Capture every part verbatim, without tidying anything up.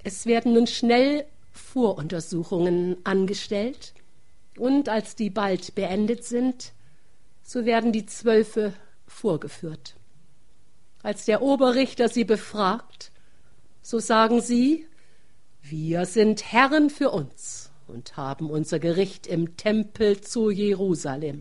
Es werden nun schnell Voruntersuchungen angestellt, und als die bald beendet sind, so werden die Zwölfe vorgeführt. Als der Oberrichter sie befragt, so sagen sie: Wir sind Herren für uns und haben unser Gericht im Tempel zu Jerusalem.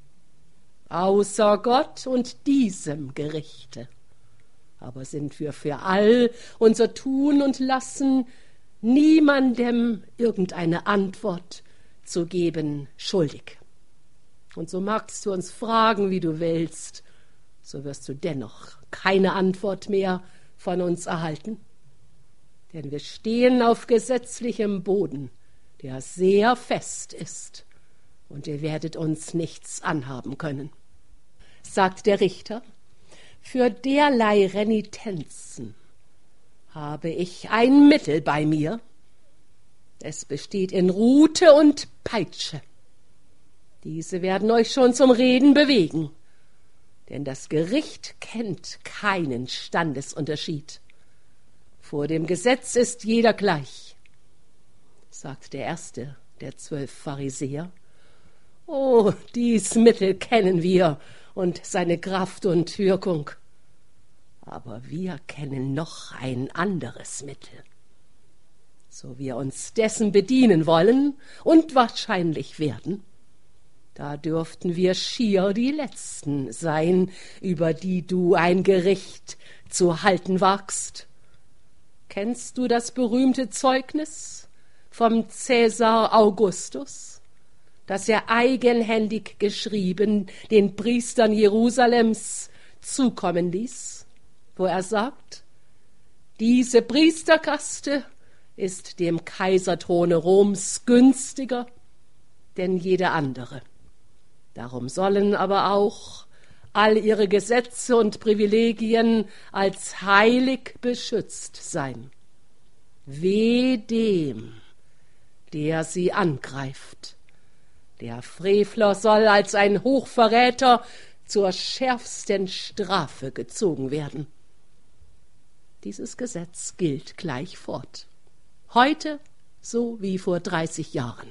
Außer Gott und diesem Gerichte aber sind wir für all unser Tun und Lassen niemandem irgendeine Antwort zu geben schuldig. Und so magst du uns fragen, wie du willst, so wirst du dennoch keine Antwort mehr von uns erhalten. Denn wir stehen auf gesetzlichem Boden, der sehr fest ist, und ihr werdet uns nichts anhaben können. Sagt der Richter: Für derlei Renitenzen habe ich ein Mittel bei mir. Es besteht in Rute und Peitsche. Diese werden euch schon zum Reden bewegen, denn das Gericht kennt keinen Standesunterschied. Vor dem Gesetz ist jeder gleich, sagt der erste der zwölf Pharisäer. Oh, dies Mittel kennen wir und seine Kraft und Wirkung. Aber wir kennen noch ein anderes Mittel. So wir uns dessen bedienen wollen und wahrscheinlich werden, da dürften wir schier die Letzten sein, über die du ein Gericht zu halten wagst. Kennst du das berühmte Zeugnis vom Cäsar Augustus, das er eigenhändig geschrieben den Priestern Jerusalems zukommen ließ, wo er sagt: Diese Priesterkaste ist dem Kaiserthrone Roms günstiger denn jede andere. Darum sollen aber auch all ihre Gesetze und Privilegien als heilig beschützt sein. Weh dem, der sie angreift. Der Frevler soll als ein Hochverräter zur schärfsten Strafe gezogen werden. Dieses Gesetz gilt gleich fort. Heute so wie vor dreißig Jahren.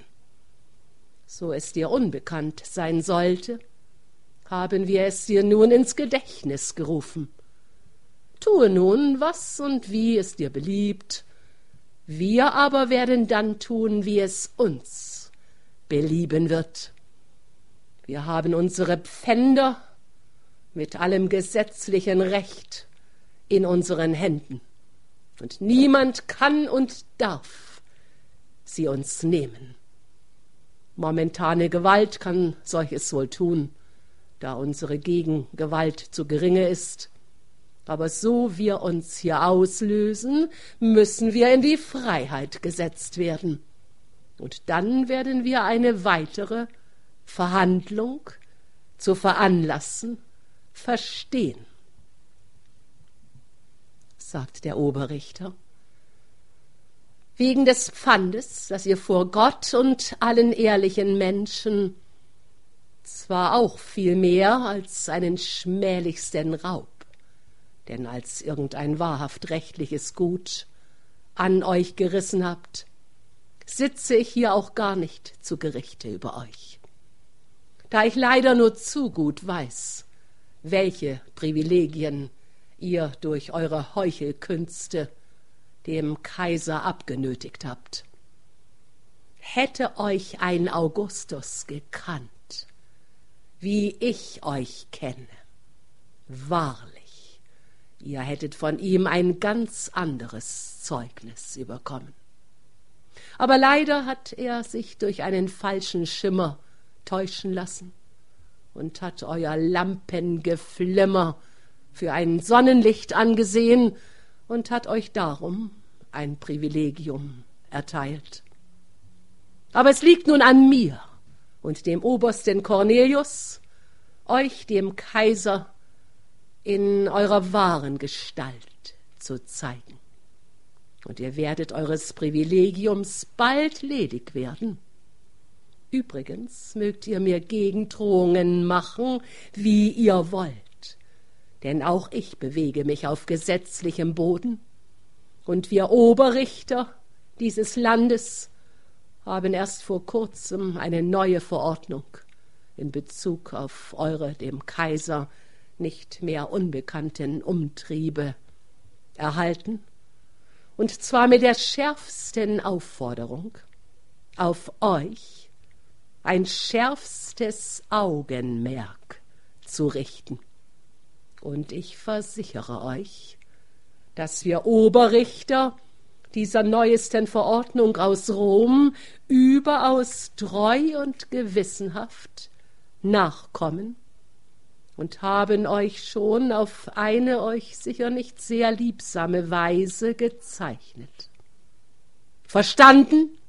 So es dir unbekannt sein sollte, haben wir es dir nun ins Gedächtnis gerufen. Tue nun, was und wie es dir beliebt. Wir aber werden dann tun, wie es uns belieben wird. Wir haben unsere Pfänder mit allem gesetzlichen Recht in unseren Händen, und niemand kann und darf sie uns nehmen. Momentane Gewalt kann solches wohl tun, da unsere Gegengewalt zu geringe ist. Aber so wir uns hier auslösen, müssen wir in die Freiheit gesetzt werden. Und dann werden wir eine weitere Verhandlung zu veranlassen verstehen, sagt der Oberrichter. Wegen des Pfandes, das ihr vor Gott und allen ehrlichen Menschen zwar auch viel mehr als einen schmählichsten Raub, denn als irgendein wahrhaft rechtliches Gut an euch gerissen habt, sitze ich hier auch gar nicht zu Gerichte über euch, da ich leider nur zu gut weiß, welche Privilegien ihr durch eure Heuchelkünste dem Kaiser abgenötigt habt. Hätte euch ein Augustus gekannt, wie ich euch kenne, wahrlich, ihr hättet von ihm ein ganz anderes Zeugnis überkommen. Aber leider hat er sich durch einen falschen Schimmer täuschen lassen und hat euer Lampengeflimmer für ein Sonnenlicht angesehen und hat euch darum ein Privilegium erteilt. Aber es liegt nun an mir und dem Obersten Cornelius, euch dem Kaiser in eurer wahren Gestalt zu zeigen. Und ihr werdet eures Privilegiums bald ledig werden. Übrigens mögt ihr mir Gegendrohungen machen, wie ihr wollt, denn auch ich bewege mich auf gesetzlichem Boden Und wir Oberrichter dieses Landes haben erst vor kurzem eine neue Verordnung in Bezug auf eure dem Kaiser nicht mehr unbekannten Umtriebe erhalten, und zwar mit der schärfsten Aufforderung, auf euch ein schärfstes Augenmerk zu richten. Und ich versichere euch, dass wir Oberrichter dieser neuesten Verordnung aus Rom überaus treu und gewissenhaft nachkommen und haben euch schon auf eine euch sicher nicht sehr liebsame Weise gezeichnet. Verstanden?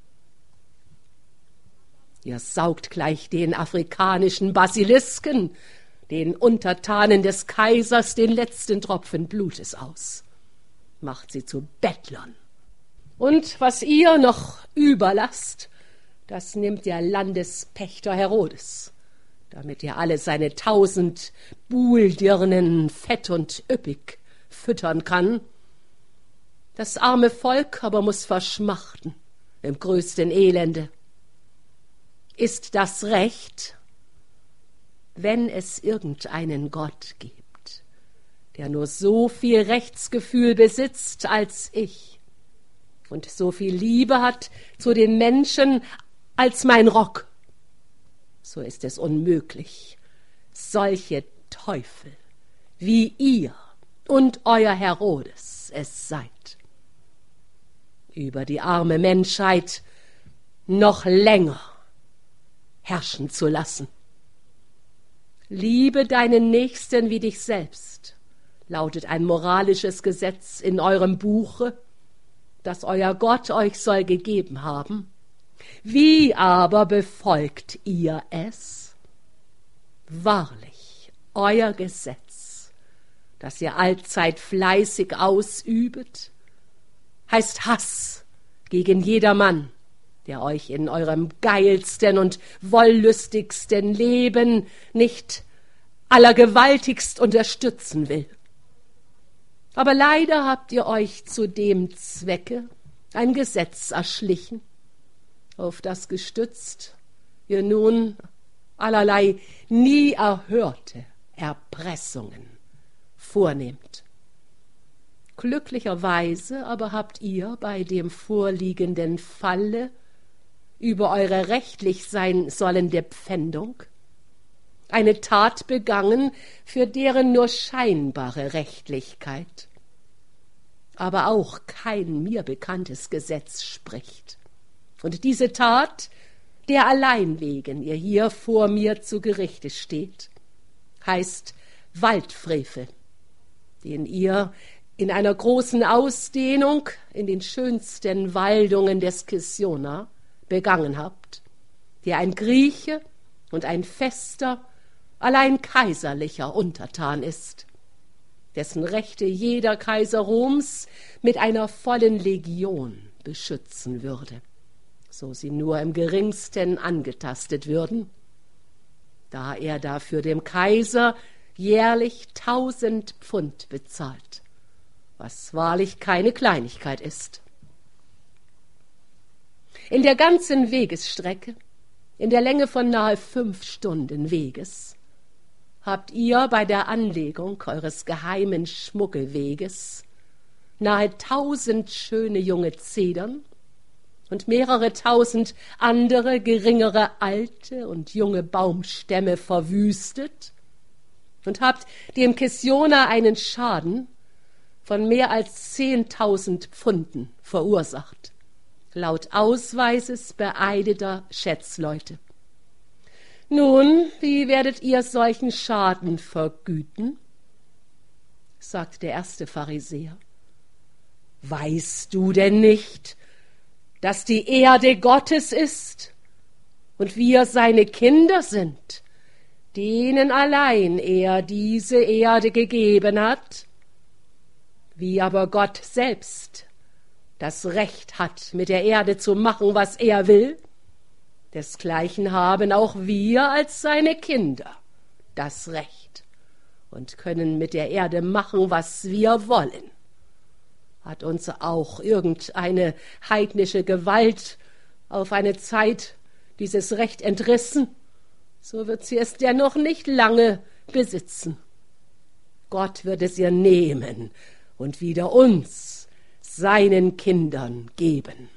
Ihr saugt gleich den afrikanischen Basilisken, den Untertanen des Kaisers, den letzten Tropfen Blutes aus, macht sie zu Bettlern. Und was ihr noch überlasst, das nimmt der Landespächter Herodes, damit er alle seine tausend Buhldirnen fett und üppig füttern kann. Das arme Volk aber muß verschmachten im größten Elende. Ist das Recht, wenn es irgendeinen Gott gibt, der nur so viel Rechtsgefühl besitzt als ich und so viel Liebe hat zu den Menschen als mein Rock, so ist es unmöglich, solche Teufel wie ihr und euer Herodes es seid, über die arme Menschheit noch länger herrschen zu lassen. Liebe deinen Nächsten wie dich selbst, lautet ein moralisches Gesetz in eurem Buche, das euer Gott euch soll gegeben haben. Wie aber befolgt ihr es? Wahrlich, euer Gesetz, das ihr allzeit fleißig ausübet, heißt Hass gegen jedermann, der euch in eurem geilsten und wollüstigsten Leben nicht allergewaltigst unterstützen will. Aber leider habt ihr euch zu dem Zwecke ein Gesetz erschlichen, auf das gestützt ihr nun allerlei nie erhörte Erpressungen vornehmt. Glücklicherweise aber habt ihr bei dem vorliegenden Falle über eure rechtlich sein sollende Pfändung eine Tat begangen, für deren nur scheinbare Rechtlichkeit aber auch kein mir bekanntes Gesetz spricht. Und diese Tat, der allein wegen ihr hier vor mir zu Gerichte steht, heißt Waldfrevel, den ihr in einer großen Ausdehnung in den schönsten Waldungen des Kisiona begangen habt, der ein Grieche und ein fester, allein kaiserlicher Untertan ist, dessen Rechte jeder Kaiser Roms mit einer vollen Legion beschützen würde, so sie nur im geringsten angetastet würden, da er dafür dem Kaiser jährlich tausend Pfund bezahlt, was wahrlich keine Kleinigkeit ist. In der ganzen Wegesstrecke, in der Länge von nahe fünf Stunden Weges, habt ihr bei der Anlegung eures geheimen Schmuggelweges nahe tausend schöne junge Zedern und mehrere tausend andere geringere alte und junge Baumstämme verwüstet und habt dem Kisiona einen Schaden von mehr als zehntausend Pfunden verursacht, laut Ausweises beeideter Schätzleute. Nun, wie werdet ihr solchen Schaden vergüten? Sagt der erste Pharisäer. Weißt du denn nicht, dass die Erde Gottes ist und wir seine Kinder sind, denen allein er diese Erde gegeben hat? Wie aber Gott selbst das Recht hat, mit der Erde zu machen, was er will, desgleichen haben auch wir als seine Kinder das Recht und können mit der Erde machen, was wir wollen. Hat uns auch irgendeine heidnische Gewalt auf eine Zeit dieses Recht entrissen, so wird sie es dennoch nicht lange besitzen. Gott wird es ihr nehmen und wieder uns, seinen Kindern, geben.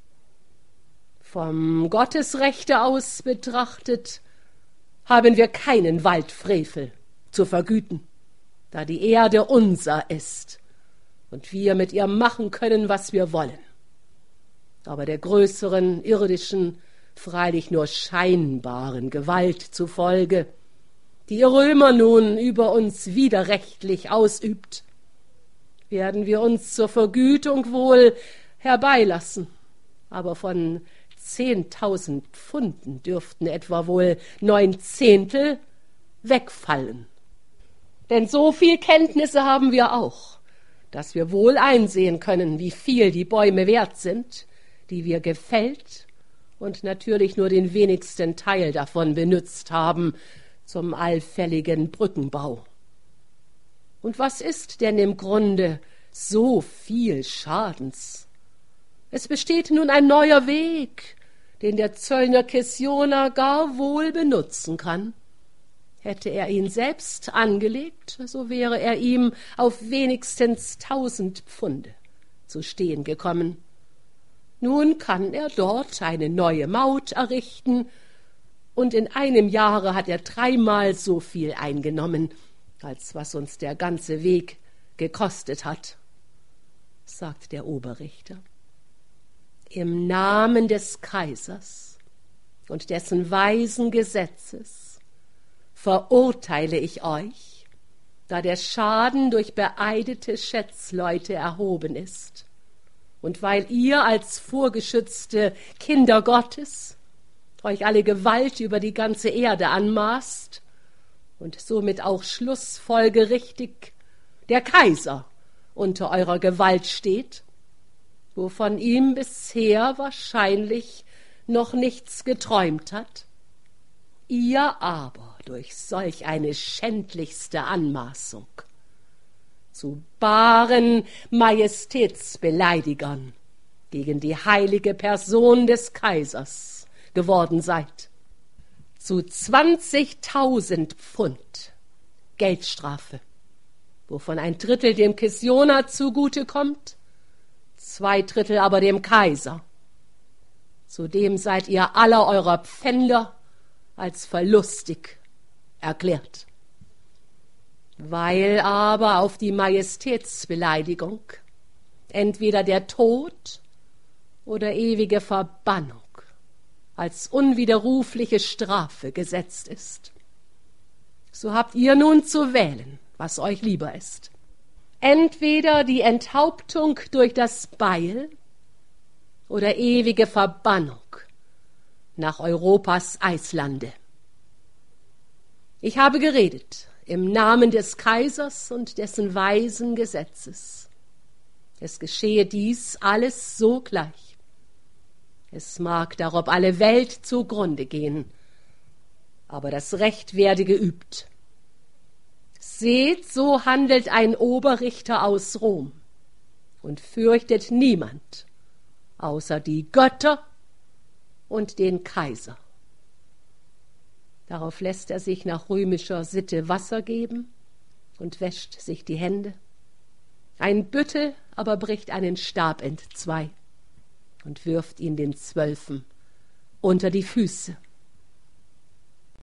Vom Gottesrechte aus betrachtet haben wir keinen Waldfrevel zu vergüten, da die Erde unser ist und wir mit ihr machen können, was wir wollen. Aber der größeren irdischen, freilich nur scheinbaren Gewalt zufolge, die ihr Römer nun über uns widerrechtlich ausübt, werden wir uns zur Vergütung wohl herbeilassen, aber von zehntausend Pfunden dürften etwa wohl neun Zehntel wegfallen. Denn so viel Kenntnisse haben wir auch, dass wir wohl einsehen können, wie viel die Bäume wert sind, die wir gefällt und natürlich nur den wenigsten Teil davon benützt haben zum allfälligen Brückenbau. Und was ist denn im Grunde so viel Schadens? Es besteht nun ein neuer Weg, den der Zöllner Kessioner gar wohl benutzen kann. Hätte er ihn selbst angelegt, so wäre er ihm auf wenigstens tausend Pfunde zu stehen gekommen. Nun kann er dort eine neue Maut errichten, und in einem Jahre hat er dreimal so viel eingenommen, als was uns der ganze Weg gekostet hat, sagt der Oberrichter. Im Namen des Kaisers und dessen weisen Gesetzes verurteile ich euch, da der Schaden durch beeidete Schätzleute erhoben ist, und weil ihr als vorgeschützte Kinder Gottes euch alle Gewalt über die ganze Erde anmaßt und somit auch schlussfolgerichtig der Kaiser unter eurer Gewalt steht, wovon ihm bisher wahrscheinlich noch nichts geträumt hat, ihr aber durch solch eine schändlichste Anmaßung zu baren Majestätsbeleidigern gegen die heilige Person des Kaisers geworden seid, zu zwanzigtausend Pfund Geldstrafe, wovon ein Drittel dem Kessioner zugute kommt, zwei Drittel aber dem Kaiser. Zudem seid ihr aller eurer Pfänder als verlustig erklärt. Weil aber auf die Majestätsbeleidigung entweder der Tod oder ewige Verbannung als unwiderrufliche Strafe gesetzt ist, so habt ihr nun zu wählen, was euch lieber ist. Entweder die Enthauptung durch das Beil oder ewige Verbannung nach Europas Eislande. Ich habe geredet im Namen des Kaisers und dessen weisen Gesetzes. Es geschehe dies alles sogleich. Es mag darob alle Welt zugrunde gehen, aber das Recht werde geübt. Seht, so handelt ein Oberrichter aus Rom und fürchtet niemand außer die Götter und den Kaiser. Darauf lässt er sich nach römischer Sitte Wasser geben und wäscht sich die Hände. Ein Büttel aber bricht einen Stab entzwei und wirft ihn den Zwölfen unter die Füße.